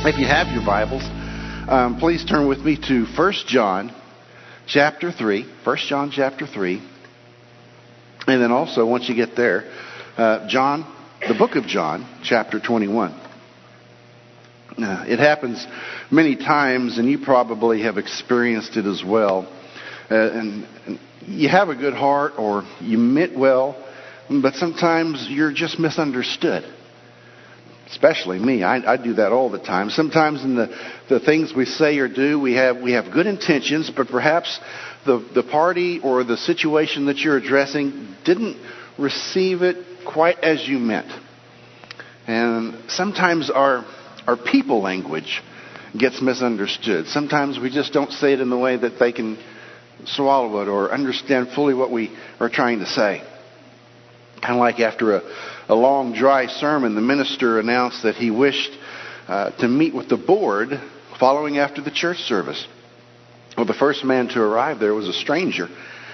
If you have your Bibles, please turn with me to 1 John chapter 3. 1 John chapter 3. And then also, once you get there, the book of John, chapter 21. It happens many times, and you probably have experienced it as well. And you have a good heart, or you meant well, but sometimes you're just misunderstood. Especially me. I do that all the time. Sometimes in the things we say or do, we have good intentions, but perhaps the party or the situation that you're addressing didn't receive it quite as you meant. And sometimes our people language gets misunderstood. Sometimes we just don't say it in the way that they can swallow it or understand fully what we are trying to say. Kind of like after a long, dry sermon, the minister announced that he wished to meet with the board following after the church service. Well, the first man to arrive there was a stranger.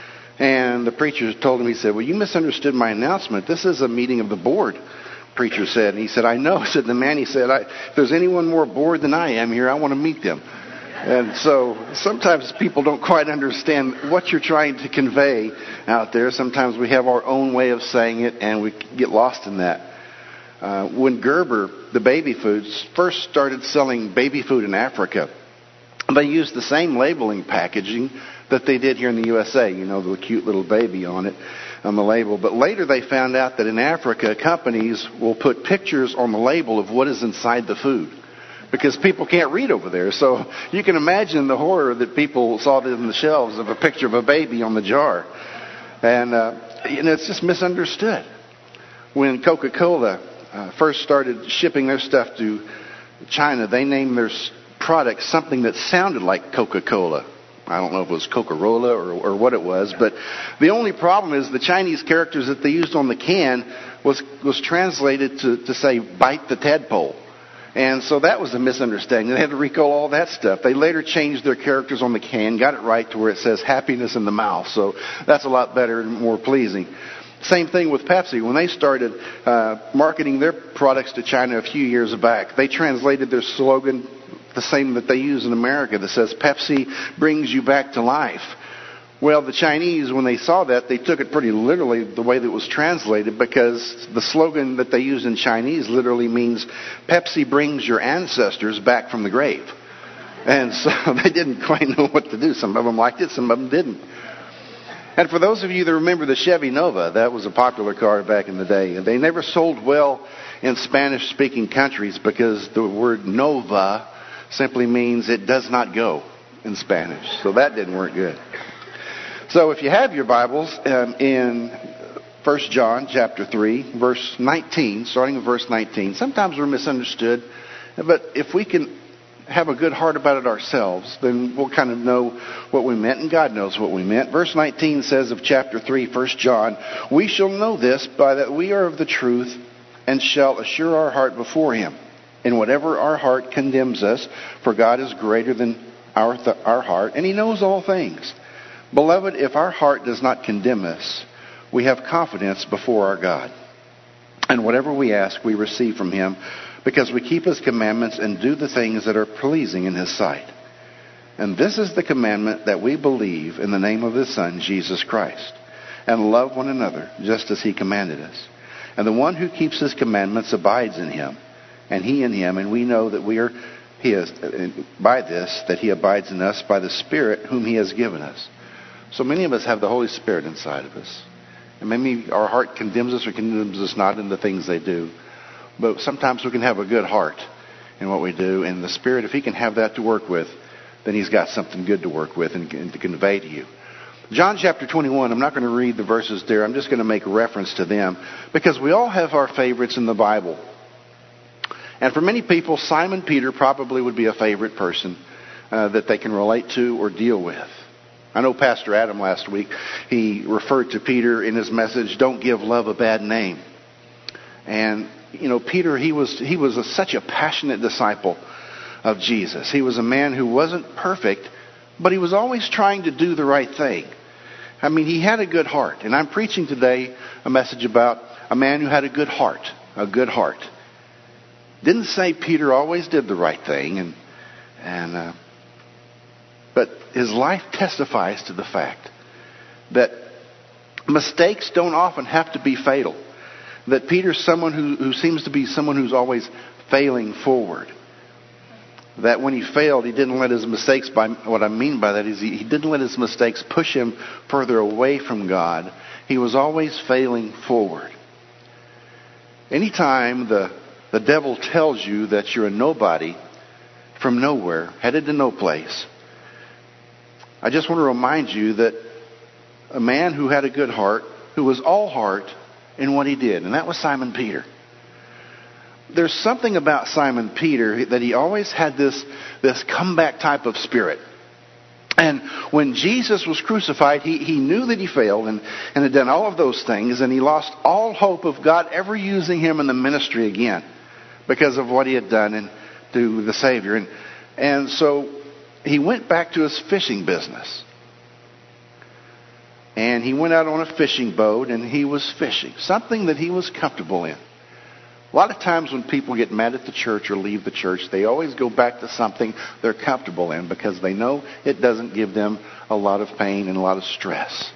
And the preacher told him, he said, "Well, you misunderstood my announcement. This is a meeting of the board," preacher said. And he said, "I know." Said the man, he said, "If there's anyone more bored than I am here, I want to meet them." And so sometimes people don't quite understand what you're trying to convey out there. Sometimes we have our own way of saying it, and we get lost in that. When Gerber, the baby foods, first started selling baby food in Africa, they used the same labeling packaging that they did here in the USA. You know, the cute little baby on it, on the label. But later they found out that in Africa, companies will put pictures on the label of what is inside the food, because people can't read over there. So you can imagine the horror that people saw in the shelves of a picture of a baby on the jar. And it's just misunderstood. When Coca-Cola first started shipping their stuff to China, they named their product something that sounded like Coca-Cola. I don't know if it was Coca-Cola or what it was, but the only problem is the Chinese characters that they used on the can was translated to say, "Bite the tadpole." And so that was a misunderstanding. They had to recall all that stuff. They later changed their characters on the can, got it right to where it says happiness in the mouth. So that's a lot better and more pleasing. Same thing with Pepsi. When they started marketing their products to China a few years back, they translated their slogan the same that they use in America, that says, "Pepsi brings you back to life." Well, the Chinese, when they saw that, they took it pretty literally the way that it was translated, because the slogan that they use in Chinese literally means, "Pepsi brings your ancestors back from the grave." And so they didn't quite know what to do. Some of them liked it, some of them didn't. And for those of you that remember the Chevy Nova, that was a popular car back in the day. And they never sold well in Spanish-speaking countries because the word Nova simply means it does not go in Spanish. So that didn't work good. So if you have your Bibles in 1 John chapter 3, verse 19, starting in verse 19, sometimes we're misunderstood, but if we can have a good heart about it ourselves, then we'll kind of know what we meant, and God knows what we meant. Verse 19 says of chapter 3, 1 John, "We shall know this by that we are of the truth, and shall assure our heart before Him. In whatever our heart condemns us, for God is greater than our heart, and He knows all things. Beloved, if our heart does not condemn us, we have confidence before our God. And whatever we ask, we receive from Him, because we keep His commandments and do the things that are pleasing in His sight. And this is the commandment, that we believe in the name of His Son, Jesus Christ, and love one another, just as He commanded us. And the one who keeps His commandments abides in Him, and He in Him, and we know that we are His, by this, that He abides in us by the Spirit whom He has given us." So many of us have the Holy Spirit inside of us. And maybe our heart condemns us or condemns us not in the things they do. But sometimes we can have a good heart in what we do. And the Spirit, if He can have that to work with, then He's got something good to work with and to convey to you. John chapter 21, I'm not going to read the verses there. I'm just going to make reference to them, because we all have our favorites in the Bible. And for many people, Simon Peter probably would be a favorite person that they can relate to or deal with. I know Pastor Adam last week, he referred to Peter in his message, "Don't give love a bad name." And, you know, Peter, he was such a passionate disciple of Jesus. He was a man who wasn't perfect, but he was always trying to do the right thing. I mean, he had a good heart. And I'm preaching today a message about a man who had a good heart. A good heart. Didn't say Peter always did the right thing, but his life testifies to the fact that mistakes don't often have to be fatal. That Peter's someone who seems to be someone who's always failing forward. That when he failed, he didn't let his mistakes, what I mean by that is he didn't let his mistakes push him further away from God. He was always failing forward. Anytime the devil tells you that you're a nobody from nowhere, headed to no place, I just want to remind you that a man who had a good heart, who was all heart in what he did, and that was Simon Peter. There's something about Simon Peter that he always had this comeback type of spirit. And when Jesus was crucified, he knew that he failed and had done all of those things, and he lost all hope of God ever using him in the ministry again because of what he had done and to the Savior. And so he went back to his fishing business. And he went out on a fishing boat and he was fishing, something that he was comfortable in. A lot of times when people get mad at the church or leave the church, they always go back to something they're comfortable in because they know it doesn't give them a lot of pain and a lot of stress.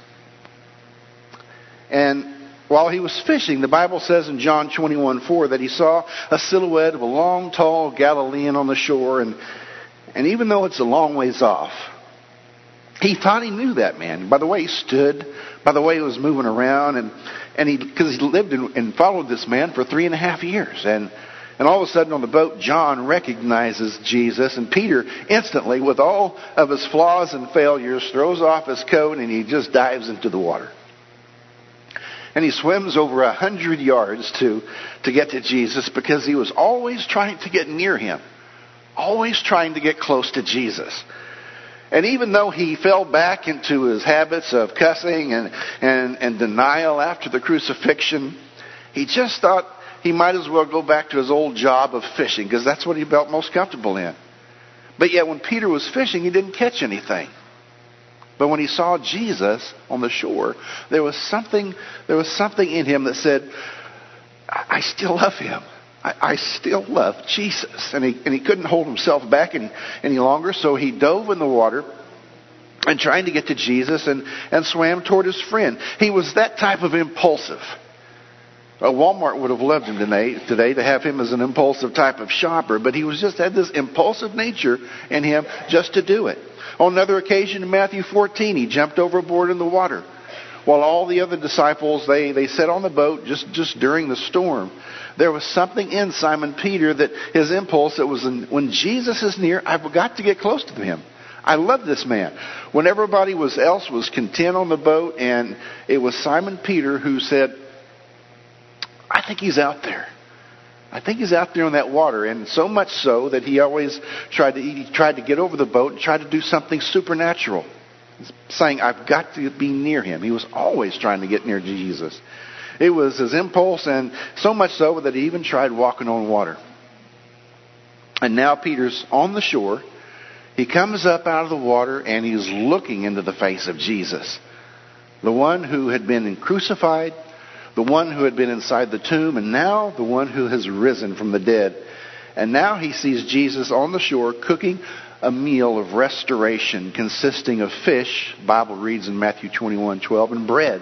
And while he was fishing, the Bible says in John 21:4 that he saw a silhouette of a long, tall Galilean on the shore. And even though it's a long ways off, he thought he knew that man by the way he stood, by the way he was moving around, because he lived and followed this man for 3.5 years. And all of a sudden on the boat, John recognizes Jesus, and Peter instantly, with all of his flaws and failures, throws off his coat and he just dives into the water. And he swims over 100 yards to get to Jesus because he was always trying to get near him, always trying to get close to Jesus. And even though he fell back into his habits of cussing and denial after the crucifixion, he just thought he might as well go back to his old job of fishing because that's what he felt most comfortable in. But yet when Peter was fishing, he didn't catch anything. But when he saw Jesus on the shore, there was something in him that said, I still love him. I still love Jesus. And he couldn't hold himself back any longer, so he dove in the water and trying to get to Jesus and swam toward his friend. He was that type of impulsive. Walmart would have loved him today to have him as an impulsive type of shopper, but he had this impulsive nature in him just to do it. On another occasion in Matthew 14, he jumped overboard in the water. While all the other disciples, they sat on the boat just during the storm. There was something in Simon Peter that his impulse that was when Jesus is near, I've got to get close to him. I love this man. When everybody else was content on the boat, and it was Simon Peter who said, I think he's out there. I think he's out there in that water. And so much so that he always tried to get over the boat and try to do something supernatural. Saying, I've got to be near him. He was always trying to get near Jesus. It was his impulse, and so much so that he even tried walking on water. And now Peter's on the shore. He comes up out of the water, and he's looking into the face of Jesus. The one who had been crucified, the one who had been inside the tomb, and now the one who has risen from the dead. And now he sees Jesus on the shore cooking a meal of restoration consisting of fish, the Bible reads in Matthew 21:12, and bread.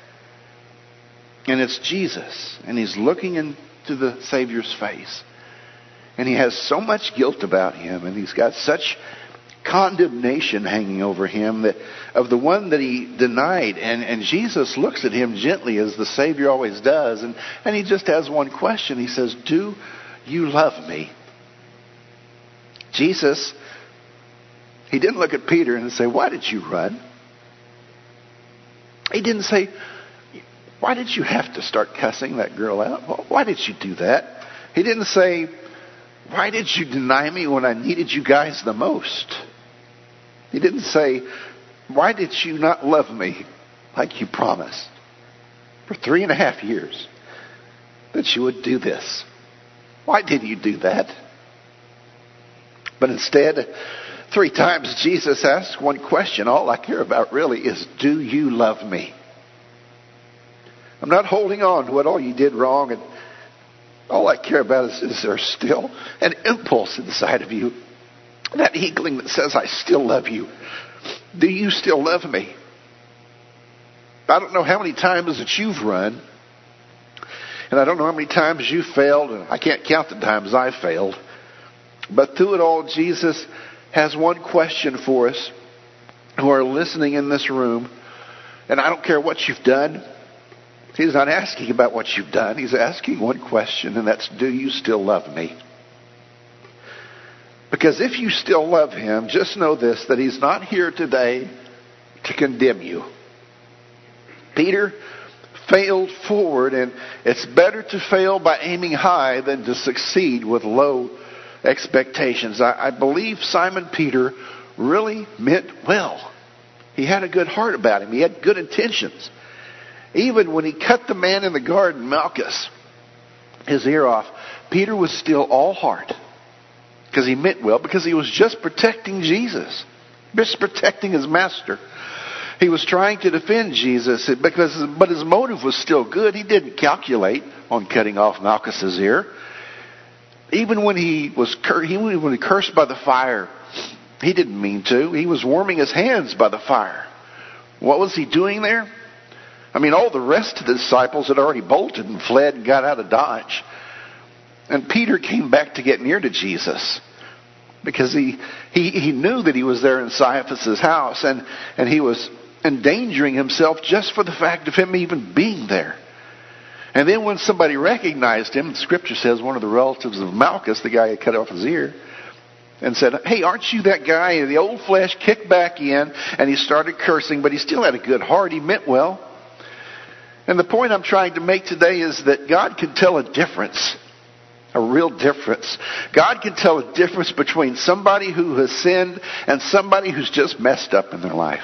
And it's Jesus, and he's looking into the Savior's face. And he has so much guilt about him, and he's got such condemnation hanging over him that of the one that he denied. And Jesus looks at him gently, as the Savior always does, and he just has one question. He says, do you love me? Jesus, he didn't look at Peter and say, why did you run? He didn't say, why did you have to start cussing that girl out? Why did you do that? He didn't say, why did you deny me when I needed you guys the most? He didn't say, why did you not love me like you promised for 3.5 years that you would do this? Why didn't you do that? But instead, 3 times Jesus asked one question. All I care about really is, do you love me? I'm not holding on to what all you did wrong. All I care about is there still an impulse inside of you, that inkling that says, I still love you. Do you still love me? I don't know how many times that you've run, and I don't know how many times you failed, and I can't count the times I failed. But through it all, Jesus has one question for us who are listening in this room. And I don't care what you've done. He's not asking about what you've done. He's asking one question, and that's, do you still love me? Because if you still love him, just know this, that he's not here today to condemn you. Peter failed forward, and it's better to fail by aiming high than to succeed with low expectations. I believe Simon Peter really meant well. He had a good heart about him. He had good intentions. Even when he cut the man in the garden, Malchus, his ear off, Peter was still all heart. Because he meant well, because he was just protecting Jesus. Just protecting his master. He was trying to defend Jesus, but his motive was still good. He didn't calculate on cutting off Malchus's ear. Even when he cursed by the fire, he didn't mean to. He was warming his hands by the fire. What was he doing there? I mean, all the rest of the disciples had already bolted and fled and got out of Dodge. And Peter came back to get near to Jesus because he knew that he was there in Caiaphas' house, and he was endangering himself just for the fact of him even being there. And then when somebody recognized him, the scripture says one of the relatives of Malchus, the guy who cut off his ear, and said, hey, aren't you that guy? And the old flesh kicked back in, and he started cursing, but he still had a good heart. He meant well. And the point I'm trying to make today is that God can tell a difference, a real difference. God can tell a difference between somebody who has sinned and somebody who's just messed up in their life.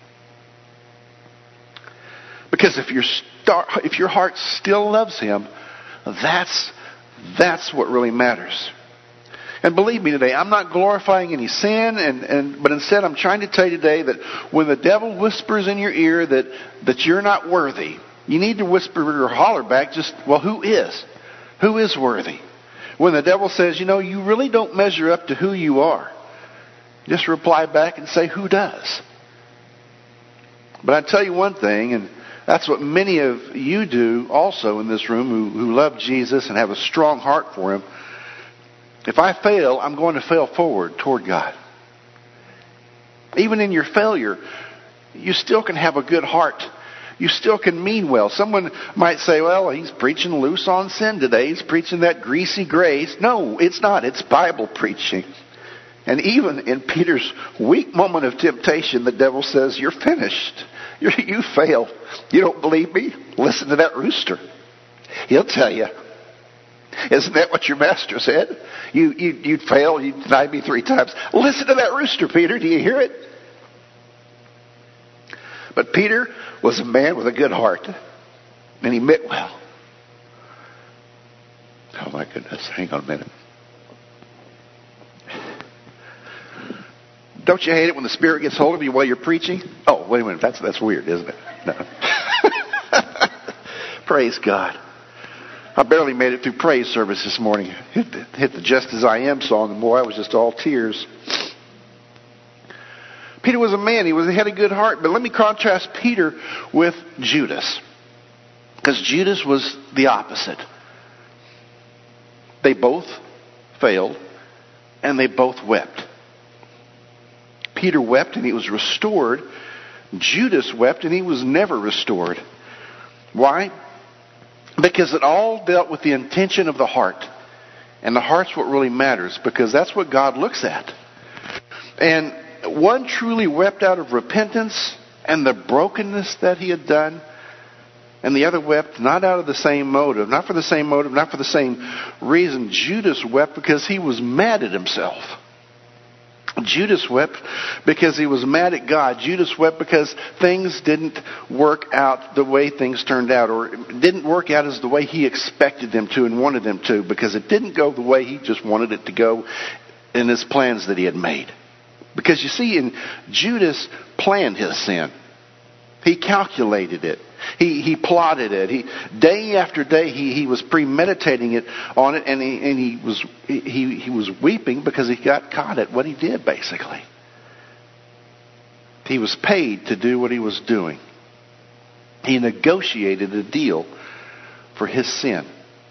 Because if your heart still loves him, that's what really matters. And believe me today, I'm not glorifying any sin, but instead I'm trying to tell you today that when the devil whispers in your ear that you're not worthy, you need to whisper or holler back who is? Who is worthy? When the devil says, you really don't measure up to who you are, just reply back and say, who does? But I tell you one thing, and that's what many of you do also in this room who love Jesus and have a strong heart for him. If I fail, I'm going to fail forward toward God. Even in your failure, you still can have a good heart. You still can mean well. Someone might say, well, he's preaching loose on sin today. He's preaching that greasy grace. No, it's not. It's Bible preaching. And even in Peter's weak moment of temptation, the devil says, you're finished. You failed. You don't believe me? Listen to that rooster. He'll tell you. Isn't that what your master said? You'd fail. You denied me 3 times. Listen to that rooster, Peter. Do you hear it? But Peter was a man with a good heart. And he meant well. Oh my goodness. Hang on a minute. Don't you hate it when the Spirit gets hold of you while you're preaching? Oh, wait a minute. That's weird, isn't it? No. Praise God. I barely made it through praise service this morning. Hit the Just As I Am song, and boy, I was just all tears. Peter was a man. He had a good heart. But let me contrast Peter with Judas. Because Judas was the opposite. They both failed, and they both wept. Peter wept and he was restored. Judas wept and he was never restored. Why? Because it all dealt with the intention of the heart. And the heart's what really matters, because that's what God looks at. And one truly wept out of repentance and the brokenness that he had done. And the other wept not out of the same motive, not for the same motive, not for the same reason. Judas wept because he was mad at himself. Judas wept because he was mad at God. Judas wept because things didn't work out the way things turned out, or didn't work out as the way he expected them to and wanted them to, because it didn't go the way he just wanted it to go in his plans that he had made. Because you see, Judas planned his sin. He calculated it. He plotted it. Day after day he was premeditating it on it, and he was weeping because he got caught at what he did. Basically, he was paid to do what he was doing. He negotiated a deal for his sin.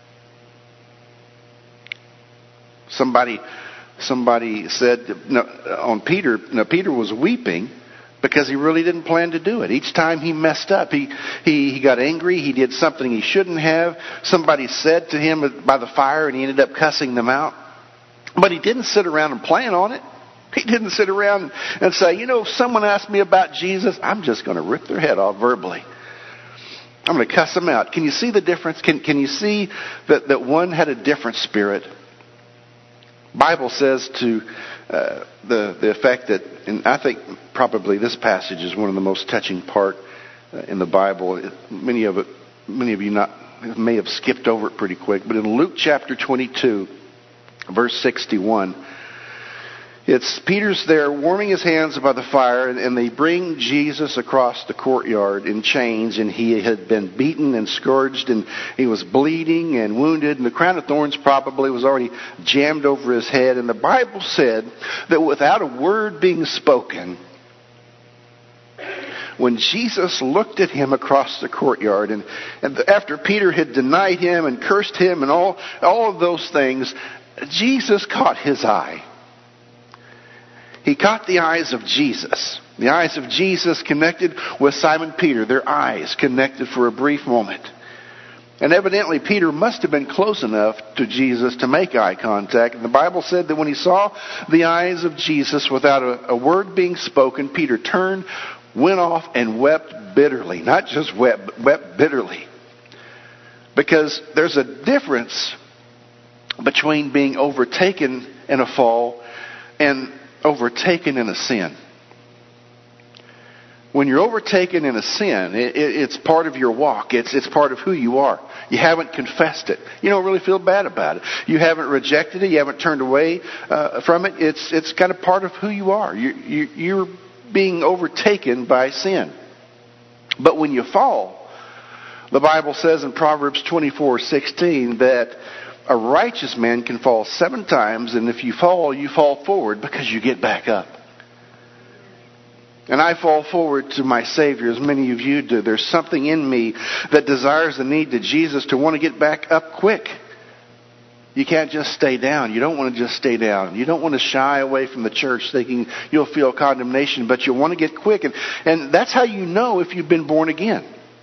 Somebody said on Peter. Peter was weeping because he really didn't plan to do it. Each time he messed up, he got angry. He did something he shouldn't have. Somebody said to him by the fire, and he ended up cussing them out. But he didn't sit around and plan on it. He didn't sit around and say, if someone asked me about Jesus, I'm just going to rip their head off verbally. I'm going to cuss them out. Can you see the difference? Can you see that one had a different spirit? Bible says to the effect that, and I think probably this passage is one of the most touching part in the Bible. Many of you may have skipped over it pretty quick, but in Luke chapter 22, verse 61, it's Peter's there warming his hands by the fire, and they bring Jesus across the courtyard in chains, and he had been beaten and scourged, and he was bleeding and wounded, and the crown of thorns probably was already jammed over his head. And the Bible said that without a word being spoken, when Jesus looked at him across the courtyard, and after Peter had denied him and cursed him and all of those things, Jesus caught his eye. He caught the eyes of Jesus. The eyes of Jesus connected with Simon Peter. Their eyes connected for a brief moment. And evidently Peter must have been close enough to Jesus to make eye contact. And the Bible said that when he saw the eyes of Jesus without a word being spoken, Peter turned, went off, and wept bitterly. Not just wept, but wept bitterly. Because there's a difference between being overtaken in a fall and overtaken in a sin. When you're overtaken in a sin, it's part of your walk. It's part of who you are. You haven't confessed it. You don't really feel bad about it. You haven't rejected it. You haven't turned away from it. It's kind of part of who you are. You're being overtaken by sin. But when you fall, the Bible says in Proverbs 24:16 that a righteous man can fall 7 times, and if you fall forward because you get back up. And I fall forward to my Savior, as many of you do. There's something in me that desires the need to Jesus to want to get back up quick. You can't just stay down. You don't want to just stay down. You don't want to shy away from the church thinking you'll feel condemnation, but you want to get quick. And that's how you know if you've been born again.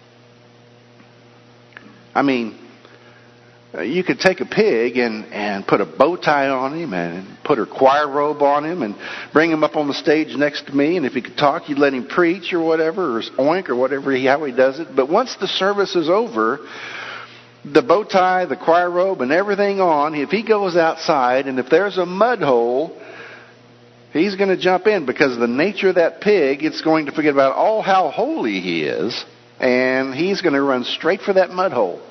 I mean, you could take a pig and put a bow tie on him and put a choir robe on him and bring him up on the stage next to me. And if he could talk, you'd let him preach or whatever, or oink or whatever, how he does it. But once the service is over, the bow tie, the choir robe, and everything on, if he goes outside and if there's a mud hole, he's going to jump in, because the nature of that pig, it's going to forget about all how holy he is, and he's going to run straight for that mud hole.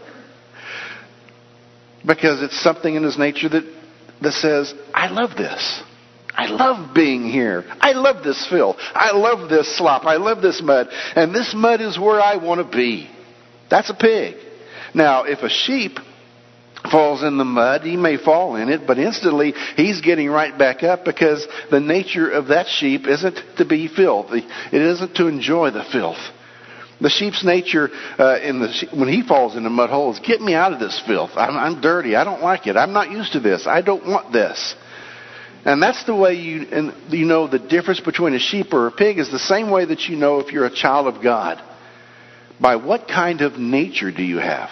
Because it's something in his nature that says, I love this. I love being here. I love this filth. I love this slop. I love this mud. And this mud is where I want to be. That's a pig. Now, if a sheep falls in the mud, he may fall in it, but instantly he's getting right back up, because the nature of that sheep isn't to be filthy. It isn't to enjoy the filth. The sheep's nature when he falls in the mud hole is, get me out of this filth. I'm dirty. I don't like it. I'm not used to this. I don't want this. And that's the way you know the difference between a sheep or a pig is the same way that you know if you're a child of God. By what kind of nature do you have?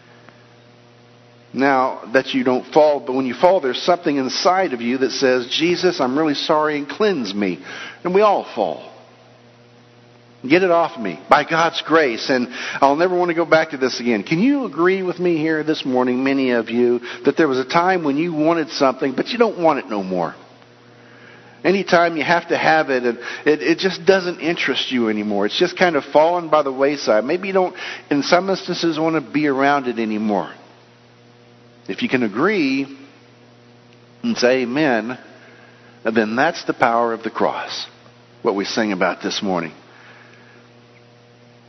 Now, that you don't fall, but when you fall, there's something inside of you that says, Jesus, I'm really sorry, and cleanse me. And we all fall. Get it off me by God's grace, and I'll never want to go back to this again. Can you agree with me here this morning, many of you, that there was a time when you wanted something, but you don't want it no more? Anytime you have to have it, and it just doesn't interest you anymore. It's just kind of fallen by the wayside. Maybe you don't, in some instances, want to be around it anymore. If you can agree and say amen, then that's the power of the cross, what we sing about this morning.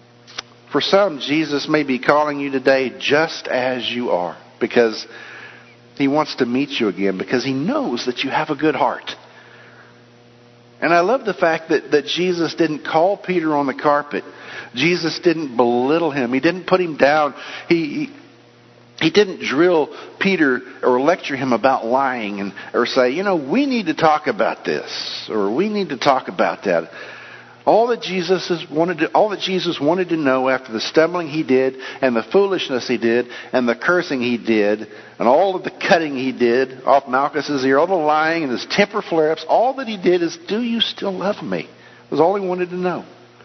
For some, Jesus may be calling you today just as you are, because He wants to meet you again, because He knows that you have a good heart. And I love the fact that Jesus didn't call Peter on the carpet. Jesus didn't belittle him. He didn't put him down. He didn't drill Peter or lecture him about lying or say, we need to talk about this or we need to talk about that. All that Jesus wanted to know after the stumbling he did and the foolishness he did and the cursing he did and all of the cutting he did off Malchus's ear, all the lying and his temper flare-ups, all that he did is, do you still love me? Was all he wanted to know.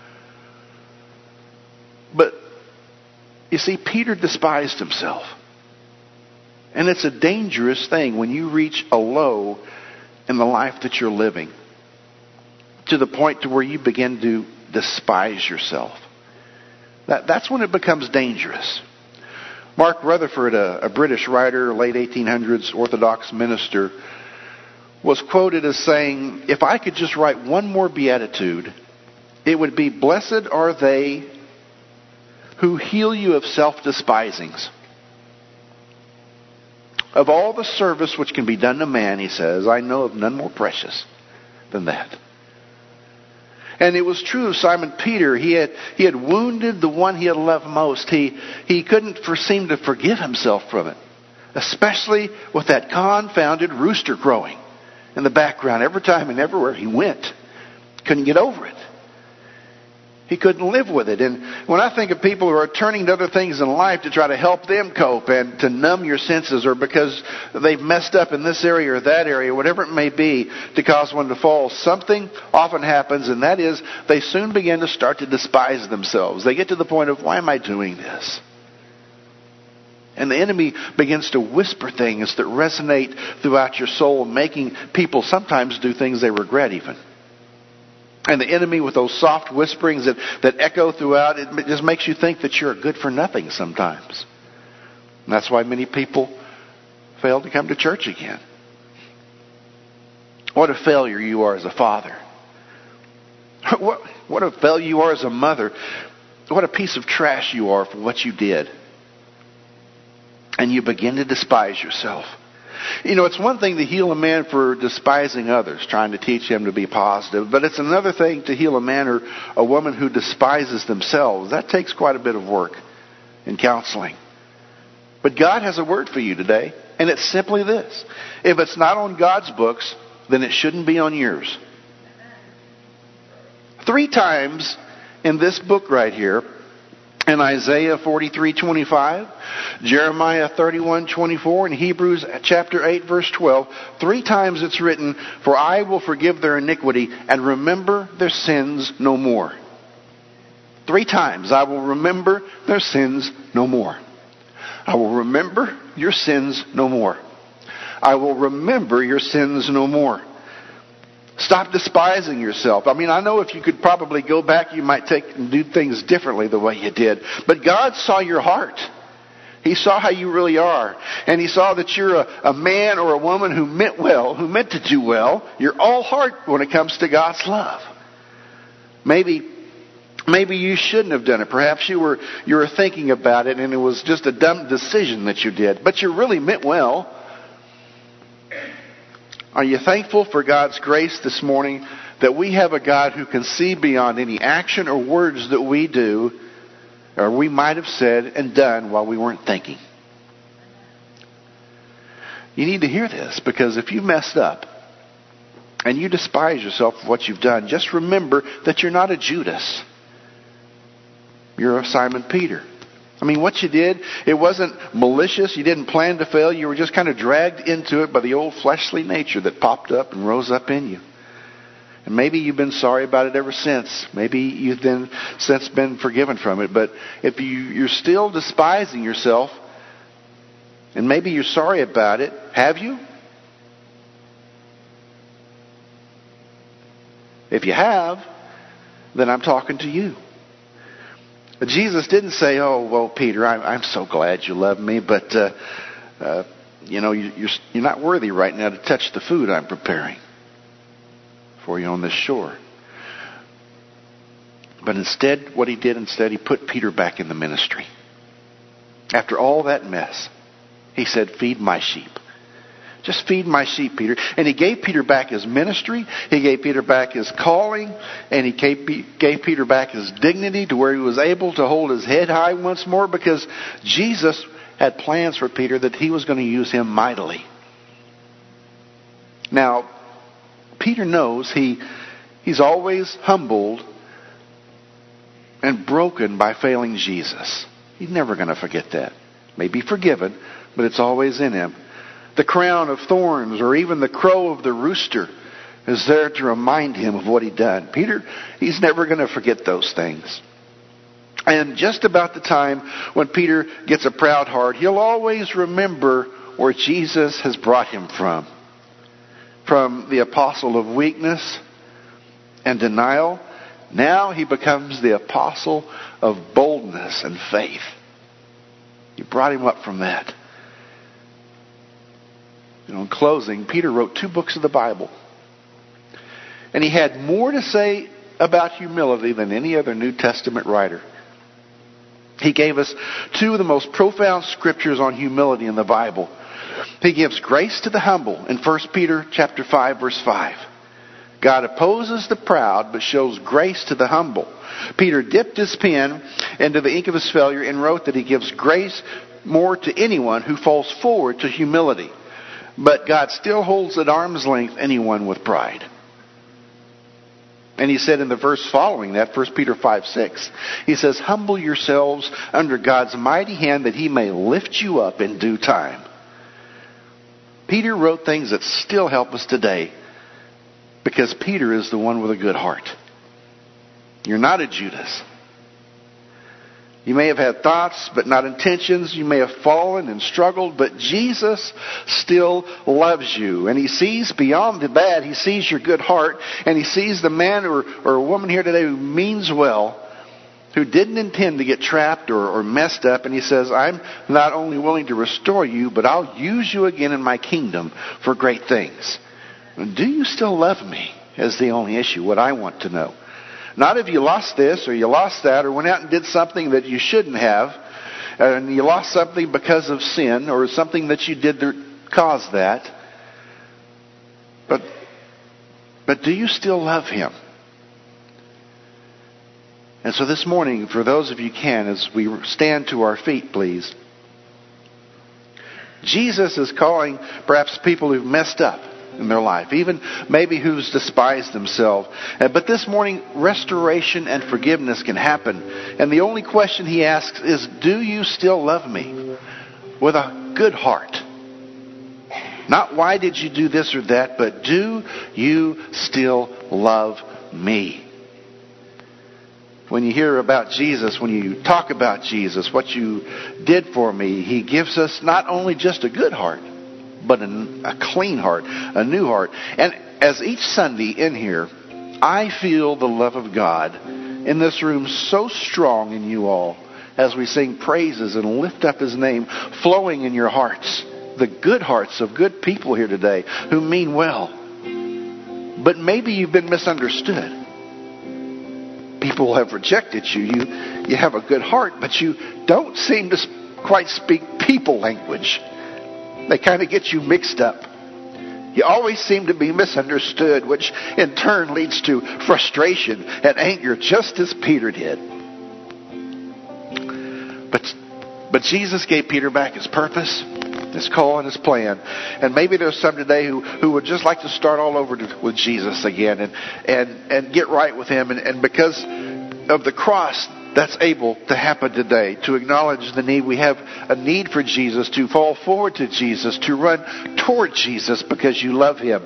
But you see, Peter despised himself. And it's a dangerous thing when you reach a low in the life that you're living, to the point to where you begin to despise yourself. That's when it becomes dangerous. Mark Rutherford, a British writer, late 1800s Orthodox minister, was quoted as saying, if I could just write one more beatitude, it would be, blessed are they who heal you of self-despisings. Of all the service which can be done to man, he says, I know of none more precious than that. And it was true of Simon Peter. He had wounded the one he had loved most. He couldn't seem to forgive himself from it, especially with that confounded rooster crowing in the background every time and everywhere he went. Couldn't get over it. He couldn't live with it. And when I think of people who are turning to other things in life to try to help them cope and to numb your senses, or because they've messed up in this area or that area, whatever it may be, to cause one to fall, something often happens, and that is they soon begin to start to despise themselves. They get to the point of, why am I doing this? And the enemy begins to whisper things that resonate throughout your soul, making people sometimes do things they regret even. And the enemy, with those soft whisperings that echo throughout, it just makes you think that you're a good for nothing sometimes. And that's why many people fail to come to church again. What a failure you are as a father. What a failure you are as a mother. What a piece of trash you are for what you did. And you begin to despise yourself. It's one thing to heal a man for despising others, trying to teach him to be positive. But it's another thing to heal a man or a woman who despises themselves. That takes quite a bit of work in counseling. But God has a word for you today. And it's simply this. If it's not on God's books, then it shouldn't be on yours. 3 times in this book right here, in Isaiah 43:25, Jeremiah 31:24, and Hebrews chapter 8 verse 12, 3 times it's written, for I will forgive their iniquity and remember their sins no more. 3 times, I will remember their sins no more. I will remember your sins no more. I will remember your sins no more. Stop despising yourself. I know if you could probably go back, you might take and do things differently the way you did. But God saw your heart. He saw how you really are. And He saw that you're a man or a woman who meant well, who meant to do well. You're all heart when it comes to God's love. Maybe you shouldn't have done it. Perhaps you were thinking about it and it was just a dumb decision that you did. But you really meant well. Are you thankful for God's grace this morning that we have a God who can see beyond any action or words that we do or we might have said and done while we weren't thinking? You need to hear this, because if you messed up and you despise yourself for what you've done, just remember that you're not a Judas. You're a Simon Peter. What you did, it wasn't malicious. You didn't plan to fail. You were just kind of dragged into it by the old fleshly nature that popped up and rose up in you. And maybe you've been sorry about it ever since. Maybe you've then since been forgiven from it. But if you're still despising yourself, and maybe you're sorry about it, have you? If you have, then I'm talking to you. But Jesus didn't say, oh, well, Peter, I'm so glad you love me, but, you're not worthy right now to touch the food I'm preparing for you on this shore. But instead, what he did instead, he put Peter back in the ministry. After all that mess, he said, feed my sheep. Just feed my sheep, Peter. And he gave Peter back his ministry. He gave Peter back his calling. And he gave Peter back his dignity to where he was able to hold his head high once more, because Jesus had plans for Peter that he was going to use him mightily. Now, Peter knows he's always humbled and broken by failing Jesus. He's never going to forget that. May be forgiven, but it's always in him. The crown of thorns or even the crow of the rooster is there to remind him of what he'd done. Peter, he's never going to forget those things. And just about the time when Peter gets a proud heart, he'll always remember where Jesus has brought him from. From the apostle of weakness and denial, now he becomes the apostle of boldness and faith. He brought him up from that. In closing, Peter wrote 2 books of the Bible. And he had more to say about humility than any other New Testament writer. He gave us 2 of the most profound scriptures on humility in the Bible. He gives grace to the humble in 1 Peter chapter 5, verse 5. God opposes the proud, but shows grace to the humble. Peter dipped his pen into the ink of his failure and wrote that he gives grace more to anyone who falls forward to humility. But God still holds at arm's length anyone with pride. And he said in the verse following that, 1 Peter 5:6, he says, humble yourselves under God's mighty hand that he may lift you up in due time. Peter wrote things that still help us today because Peter is the one with a good heart. You're not a Judas. You may have had thoughts, but not intentions. You may have fallen and struggled, but Jesus still loves you. And he sees beyond the bad. He sees your good heart. And he sees the man or a woman here today who means well, who didn't intend to get trapped or messed up. And he says, I'm not only willing to restore you, but I'll use you again in my kingdom for great things. Do you still love me? Is the only issue, what I want to know. Not if you lost this or you lost that or went out and did something that you shouldn't have and you lost something because of sin or something that you did that caused that. But do you still love him? And so this morning, for those of you who can, as we stand to our feet, please. Jesus is calling perhaps people who've messed up in their life, even maybe who's despised themselves. But this morning, restoration and forgiveness can happen. And the only question he asks is, do you still love me? With a good heart. Not why did you do this or that, but do you still love me? When you hear about Jesus, when you talk about Jesus, what you did for me, he gives us not only just a good heart, but a clean heart, a new heart. And as each Sunday in here, I feel the love of God in this room so strong in you all as we sing praises and lift up his name, flowing in your hearts. The good hearts of good people here today who mean well. But maybe you've been misunderstood. People have rejected you. You have a good heart, but you don't seem to quite speak people language. They kind of get you mixed up. You always seem to be misunderstood, which in turn leads to frustration and anger, just as Peter did. But Jesus gave Peter back his purpose, his call, and his plan. And maybe there's some today who would just like to start all over with Jesus again and get right with him. And because of the cross, that's able to happen today, to acknowledge the need. We have a need for Jesus, to fall forward to Jesus, to run toward Jesus because you love him.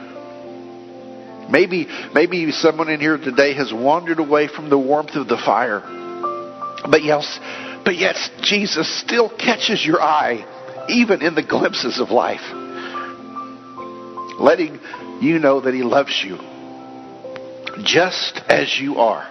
Maybe someone in here today has wandered away from the warmth of the fire. But yet Jesus still catches your eye, even in the glimpses of life. Letting you know that he loves you just as you are.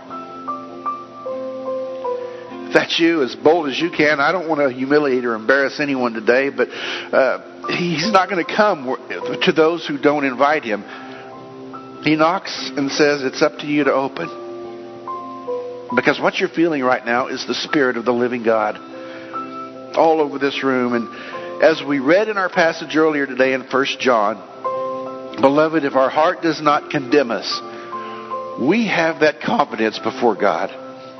If that's you, as bold as you can. I don't want to humiliate or embarrass anyone today, but he's not going to come to those who don't invite him. He knocks and says, it's up to you to open. Because what you're feeling right now is the Spirit of the living God all over this room. And as we read in our passage earlier today in 1 John, beloved, if our heart does not condemn us, we have that confidence before God.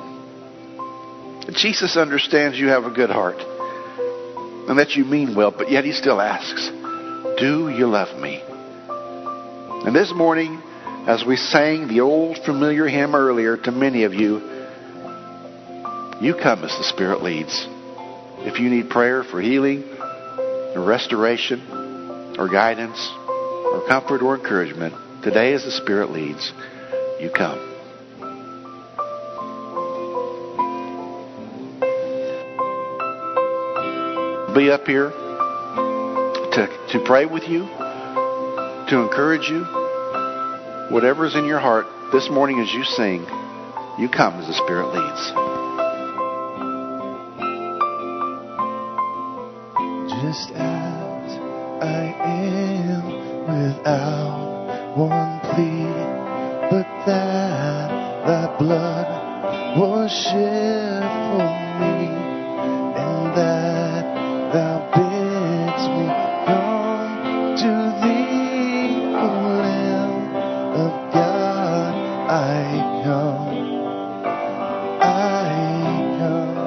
Jesus understands you have a good heart and that you mean well, but yet He still asks, do you love me? And this morning, as we sang the old familiar hymn earlier, to many of you, you come as the Spirit leads. If you need prayer for healing, or restoration, or guidance, or comfort, or encouragement, today as the Spirit leads, you come. Be up here to pray with you, to encourage you. Whatever's in your heart this morning as you sing, you come as the Spirit leads. Just as I am, without one plea, but that thy blood was shed for me, and that thou bidst me come to thee, O Lamb of God. I come, I come.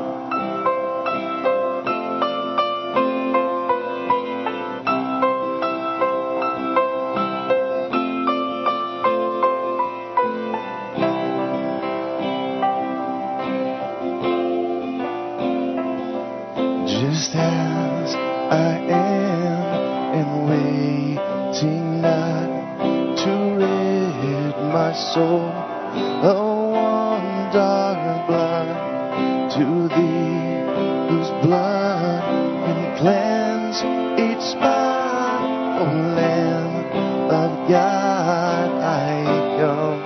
Just as I am, and waiting not to rid my soul of one dark blood, to thee whose blood can cleanse each spot, O Lamb of God, I come,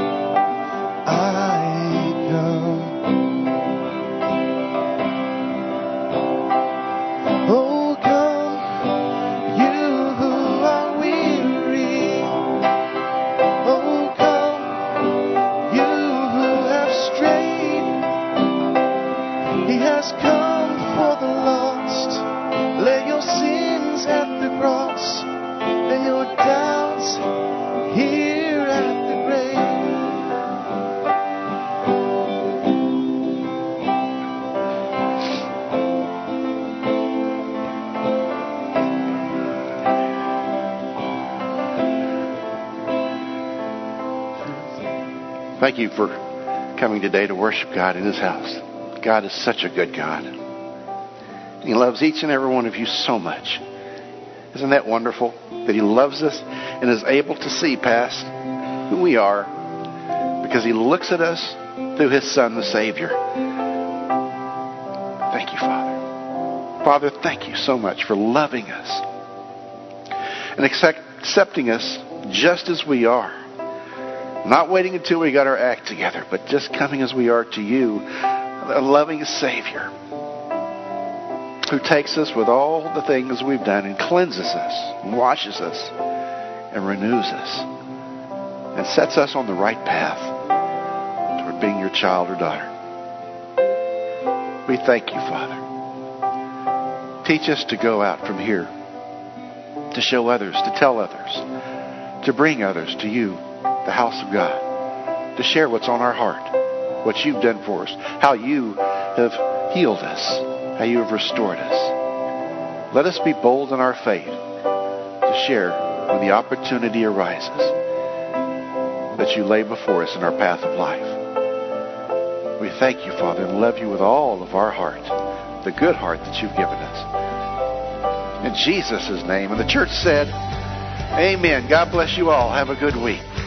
I come. Oh, come, you who are weary. Oh, come, you who have strayed. He has come for the lost. Lay your sins at the cross, and your doubts here at the grave. Thank you for coming today to worship God in His house. God is such a good God. He loves each and every one of you so much. Isn't that wonderful? That He loves us and is able to see past who we are because He looks at us through His Son, the Savior. Thank you, Father. Father, thank you so much for loving us and accepting us just as we are. Not waiting until we got our act together, but just coming as we are to you, a loving Savior who takes us with all the things we've done and cleanses us, and washes us, and renews us, and sets us on the right path toward being your child or daughter. We thank you, Father. Teach us to go out from here, to show others, to tell others, to bring others to you, the house of God, to share what's on our heart, what you've done for us, how you have healed us, how you have restored us. Let us be bold in our faith to share when the opportunity arises that you lay before us in our path of life. We thank you, Father, and love you with all of our heart, the good heart that you've given us. In Jesus' name. And the church said, amen. God bless you all. Have a good week.